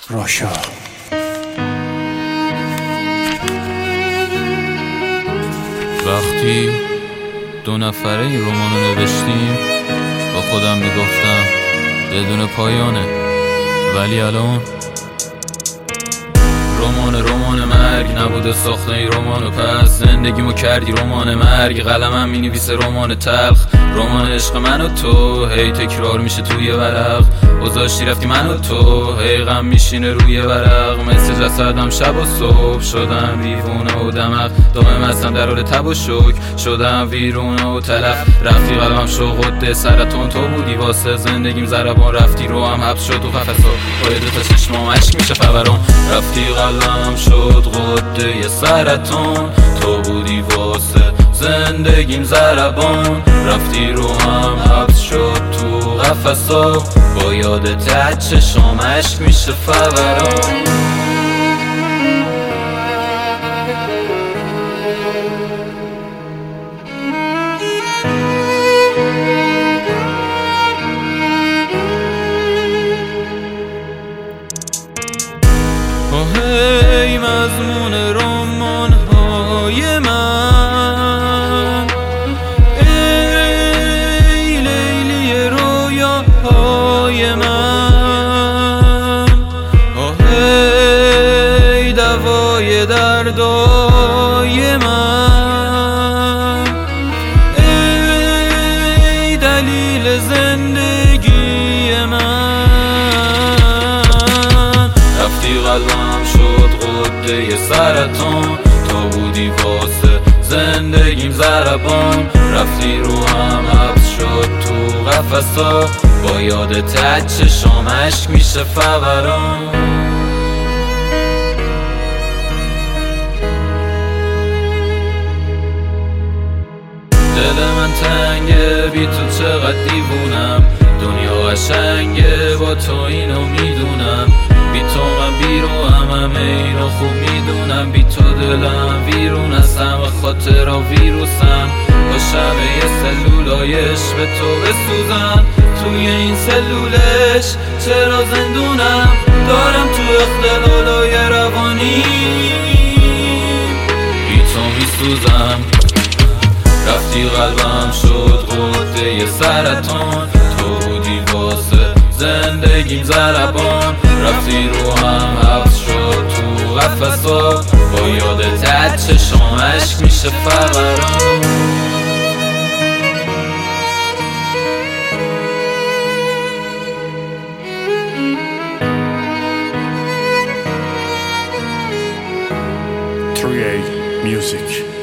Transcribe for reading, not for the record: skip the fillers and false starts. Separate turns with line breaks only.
راشا
وقتی دو نفره این رمانو نوشتیم با خودم میگفتم بدون پایانه، ولی الان رمان مرگ نبوده ساخته این رمانو، پس زندگیمو کردی رمان مرگ. قلمم مینویسه رمان تلخ، رمان عشق من و تو، هی تکرار میشه توی ورق. گذاشتی رفتی من و تو، هی غم میشینه روی ورق. مثل جسدم شب و صبح شدم دیوونه و دمق، دائم هستم در حال تب و شوک، شدم ویرونه و تلف. رفتی قلبم شو غده سرطان، تو بودی واسه زندگیم ضربان. رفتی رو هم حبس شد و قفسا، با یه دوتا چشمام عشق میشه فوران. رفتی قلبم شد غده یه سرطان، تو بودی واسه زندگیم ضربان. رفتی رو هم حبس شد تو قفسا، با یادت چشمام عشق میشه فوران. هی مضمون رمان های من، ای لیلی رویا های من، هی دوای دردای من، ای دلیل زندگی من. رفتی قلبم شد غده یه سرطان، تو بودی واسه زندگیم ضربان. رفتی رو هم حبس شد تو قفسا، با یادت چشام عشق میشه فوران. دل من تنگه بی تو چقدر دیوونم، دنیا قشنگه با تو اینو میدونم. بی تو من بیرو همه اینو خوب میدونم، بی تو دلم ویرون هستم و خاطرها ویروسم. با شبه سلولایش به تو بسوزن، توی این سلولش چرا زندونم. دارم تو اختلالای روانی بی تو میسوزم. رفتی قلبم شد غده یه سرطان، تو بودی واسه زندگیم ضربان. رفتی رو هم حبس شد تو قفسا، با یادت چشام عشق میشه فوران.
Music